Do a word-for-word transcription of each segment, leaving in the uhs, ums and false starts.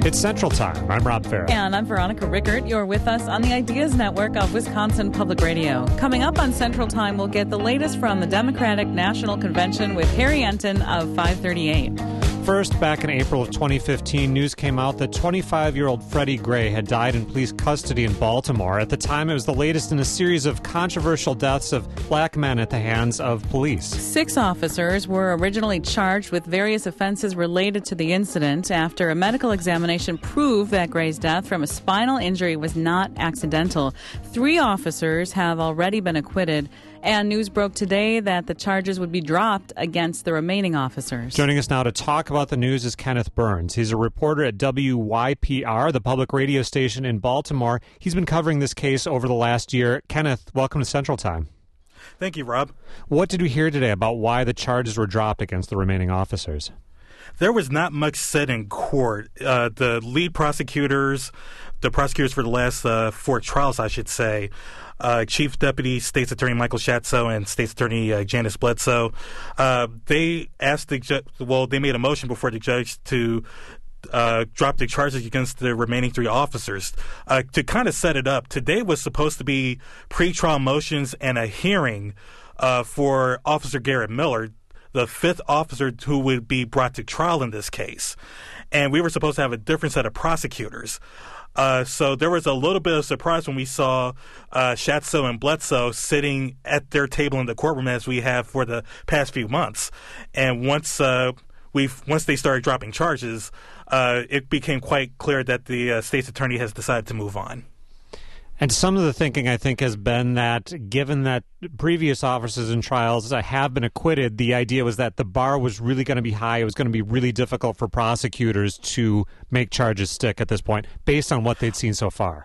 It's Central Time. I'm Rob Farrell. And I'm Veronica Rickert. You're with us on the Ideas Network of Wisconsin Public Radio. Coming up on Central Time, we'll get the latest from the Democratic National Convention with Harry Enton of five thirty-eight. First, back in April of twenty fifteen, news came out that twenty-five-year-old Freddie Gray had died in police custody in Baltimore. At the time, it was the latest in a series of controversial deaths of black men at the hands of police. Six officers were originally charged with various offenses related to the incident after a medical examination proved that Gray's death from a spinal injury was not accidental. Three officers have already been acquitted, and news broke today that the charges would be dropped against the remaining officers. Joining us now to talk about the news is Kenneth Burns. He's a reporter at W Y P R, the public radio station in Baltimore. He's been covering this case over the last year. Kenneth, welcome to Central Time. Thank you, Rob. What did we hear today about why the charges were dropped against the remaining officers? There was not much said in court. Uh, the lead prosecutors, the prosecutors for the last uh, four trials, I should say, uh, Chief Deputy State's Attorney Michael Schatzo and State's Attorney uh, Janice Bledsoe, uh, they asked the judge, well, they made a motion before the judge to uh, drop the charges against the remaining three officers. Uh, to kind of set it up, today was supposed to be pretrial motions and a hearing uh, for Officer Garrett Miller, the fifth officer who would be brought to trial in this case. And we were supposed to have a different set of prosecutors. Uh, so there was a little bit of surprise when we saw uh, Schatzo and Bledsoe sitting at their table in the courtroom as we have for the past few months. And once uh, we once they started dropping charges, uh, it became quite clear that the uh, state's attorney has decided to move on. And some of the thinking, I think, has been that given that previous officers in trials have been acquitted, the idea was that the bar was really going to be high. It was going to be really difficult for prosecutors to make charges stick at this point, based on what they'd seen so far.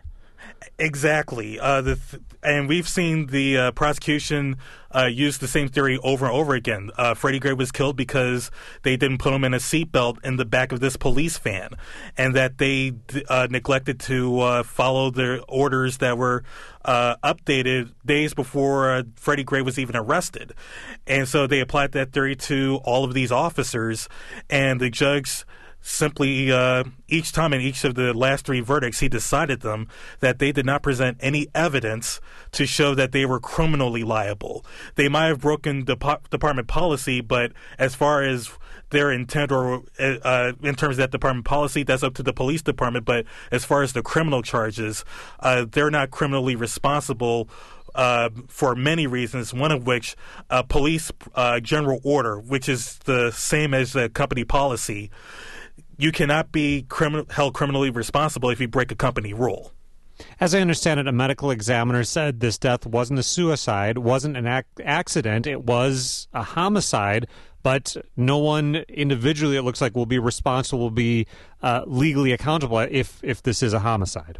Exactly. Uh, the th- and we've seen the uh, prosecution uh, use the same theory over and over again. Uh, Freddie Gray was killed because they didn't put him in a seatbelt in the back of this police van, and that they uh, neglected to uh, follow the orders that were uh, updated days before uh, Freddie Gray was even arrested. And so they applied that theory to all of these officers, and the judge simply, uh, each time in each of the last three verdicts, he decided them that they did not present any evidence to show that they were criminally liable. They might have broken dep- department policy, but as far as their intent or uh, in terms of that department policy, that's up to the police department. But as far as the criminal charges, uh, they're not criminally responsible Uh, for many reasons, one of which uh, police uh, general order, which is the same as the company policy. You cannot be criminal, held criminally responsible if you break a company rule. As I understand it, a medical examiner said this death wasn't a suicide, wasn't an ac- accident, it was a homicide, but no one individually, it looks like, will be responsible, will be uh, legally accountable if, if this is a homicide.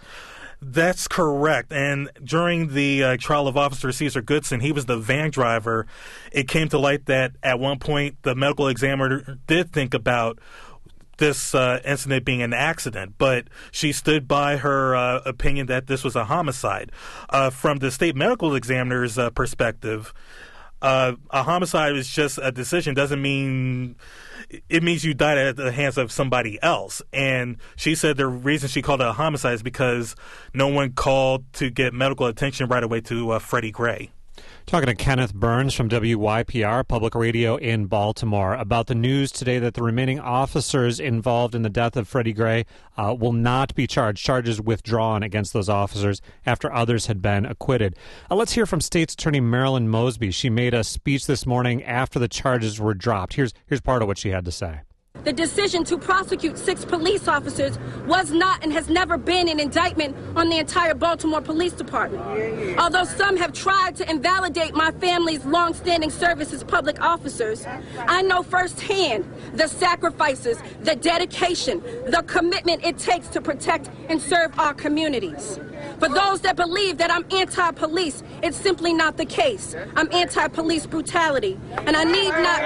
That's correct. And during the uh, trial of Officer Cesar Goodson, he was the van driver. It came to light that at one point the medical examiner did think about this uh, incident being an accident, but she stood by her uh, opinion that this was a homicide. Uh, from the state medical examiner's uh, perspective, uh, a homicide is just a decision. Doesn't mean it means you died at the hands of somebody else. And she said the reason she called it a homicide is because no one called to get medical attention right away to uh, Freddie Gray. Talking to Kenneth Burns from W Y P R Public Radio in Baltimore about the news today that the remaining officers involved in the death of Freddie Gray uh, will not be charged. Charges withdrawn against those officers after others had been acquitted. Uh, let's hear from State's Attorney Marilyn Mosby. She made a speech this morning after the charges were dropped. Here's, here's part of what she had to say. The decision to prosecute six police officers was not and has never been an indictment on the entire Baltimore Police Department. Although some have tried to invalidate my family's long-standing service as public officers, I know firsthand the sacrifices, the dedication, the commitment it takes to protect and serve our communities. For those that believe that I'm anti-police, it's simply not the case. I'm anti-police brutality, and I need not...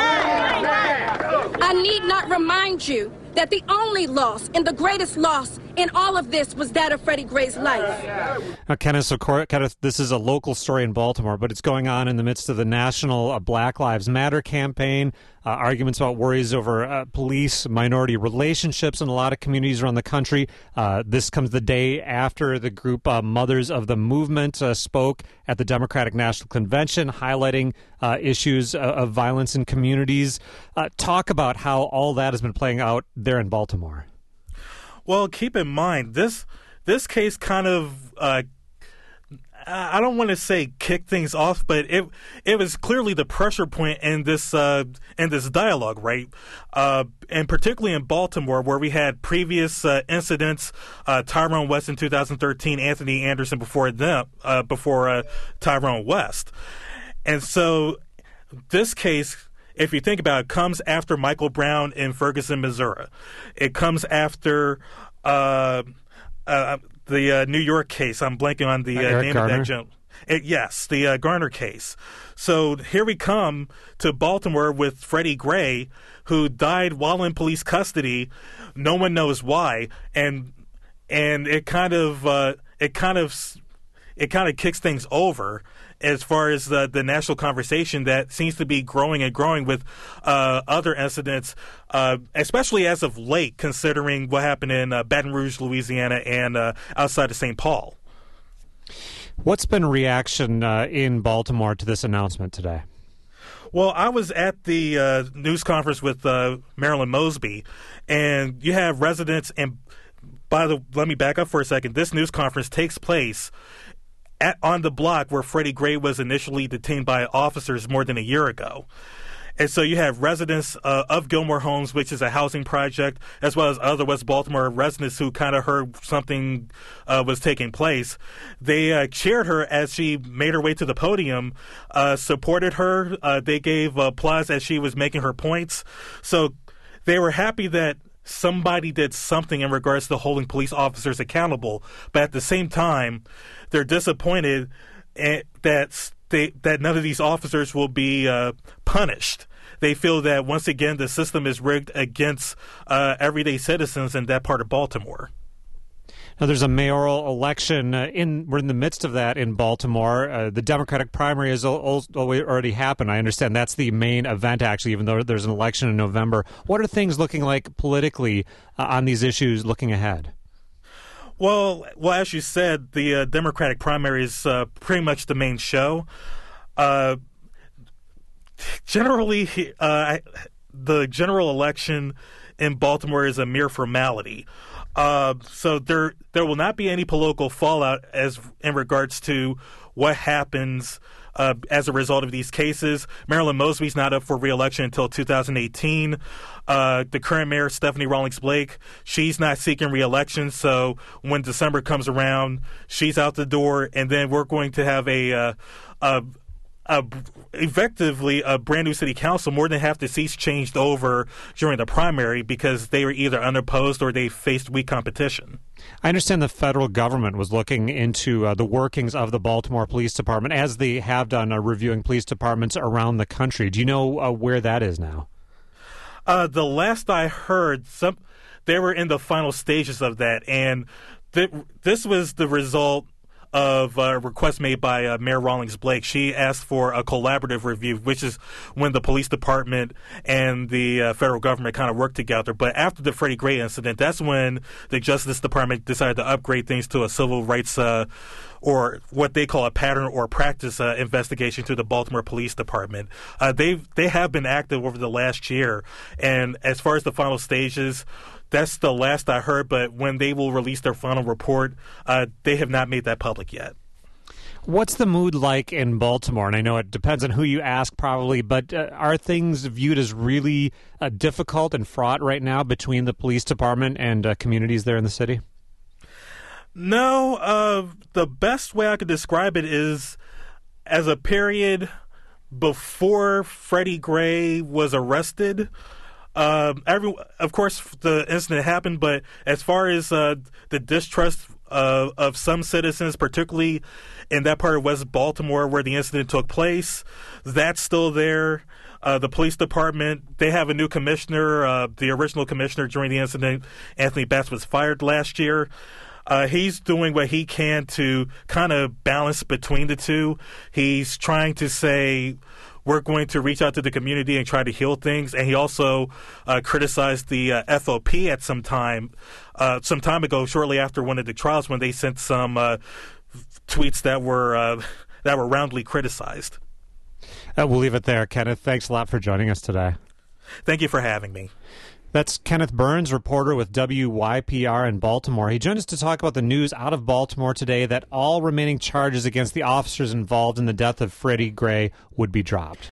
I need not remind you that the only loss and the greatest loss in all of this was that of Freddie Gray's life. Now, Kenneth, of course, Kenneth, this is a local story in Baltimore, but it's going on in the midst of the national uh, Black Lives Matter campaign, uh, arguments about worries over uh, police-minority relationships in a lot of communities around the country. Uh, this comes the day after the group uh, Mothers of the Movement uh, spoke at the Democratic National Convention, highlighting uh, issues uh, of violence in communities. Uh, talk about how all that has been playing out there in Baltimore. Well, keep in mind, this this case kind of, uh, I don't want to say kick things off, but it it was clearly the pressure point in this uh, in this dialogue, right? Uh, and particularly in Baltimore, where we had previous uh, incidents, uh, Tyrone West in two thousand thirteen, Anthony Anderson before them, uh, before uh, Tyrone West. And so this case, if you think about it, comes after Michael Brown in Ferguson, Missouri. It comes after uh, uh, the uh, New York case. I'm blanking on the uh, name Garner? of that gentleman. It, yes, the uh, Garner case. So here we come to Baltimore with Freddie Gray, who died while in police custody. No one knows why, and and it kind of uh, it kind of it kind of kicks things over as far as the, the national conversation that seems to be growing and growing with uh, other incidents, uh, especially as of late, considering what happened in uh, Baton Rouge, Louisiana, and uh, outside of Saint Paul. What's been reaction uh, in Baltimore to this announcement today? Well, I was at the uh, news conference with uh, Marilyn Mosby, and you have residents, and by the let me back up for a second. This news conference takes place At, on the block where Freddie Gray was initially detained by officers more than a year ago. And so you have residents uh, of Gilmore Homes, which is a housing project, as well as other West Baltimore residents who kind of heard something uh, was taking place. They uh, cheered her as she made her way to the podium, uh, supported her. Uh, they gave applause as she was making her points. So they were happy that somebody did something in regards to holding police officers accountable, but at the same time, they're disappointed that they, that none of these officers will be uh, punished. They feel that once again the system is rigged against uh, everyday citizens in that part of Baltimore. Now, there's a mayoral election. Uh, in we're in the midst of that in Baltimore. Uh, the Democratic primary has al- al- already happened. I understand that's the main event, actually, even though there's an election in November. What are things looking like politically uh, on these issues looking ahead? Well, well, as you said, the uh, Democratic primary is uh, pretty much the main show. Uh, generally, uh, the general election in Baltimore is a mere formality. Uh, so there there will not be any political fallout as in regards to what happens uh, as a result of these cases. Marilyn Mosby's not up for re-election until two thousand eighteen. Uh, the current mayor, Stephanie Rawlings Blake, she's not seeking re-election. So when December comes around, she's out the door, and then we're going to have a uh, a Uh, effectively a brand new city council. More than half the seats changed over during the primary because they were either unopposed or they faced weak competition. I understand the federal government was looking into uh, the workings of the Baltimore Police Department, as they have done, uh, reviewing police departments around the country. Do you know uh, where that is now? Uh, the last I heard, some they were in the final stages of that, and th- this was the result of a request made by uh, Mayor Rawlings Blake. She asked for a collaborative review, which is when the police department and the uh, federal government kind of work together. But after the Freddie Gray incident, that's when the Justice Department decided to upgrade things to a civil rights uh, or what they call a pattern or practice uh, investigation to the Baltimore Police Department. Uh, they they have been active over the last year, and as far as the final stages, that's the last I heard, but when they will release their final report, uh, they have not made that public yet. What's the mood like in Baltimore? And I know it depends on who you ask, probably, but uh, are things viewed as really uh, difficult and fraught right now between the police department and uh, communities there in the city? No. Uh, the best way I could describe it is as a period before Freddie Gray was arrested. Uh, every, of course, the incident happened, but as far as uh, the distrust uh, of some citizens, particularly in that part of West Baltimore where the incident took place, that's still there. Uh, the police department, they have a new commissioner. Uh, the original commissioner during the incident, Anthony Bass, was fired last year. Uh, he's doing what he can to kind of balance between the two. He's trying to say, we're going to reach out to the community and try to heal things. And he also uh, criticized the uh, F O P at some time, uh, some time ago, shortly after one of the trials, when they sent some uh, tweets that were uh, that were roundly criticized. Uh, we'll leave it there, Kenneth. Thanks a lot for joining us today. Thank you for having me. That's Kenneth Burns, reporter with W Y P R in Baltimore. He joined us to talk about the news out of Baltimore today that all remaining charges against the officers involved in the death of Freddie Gray would be dropped.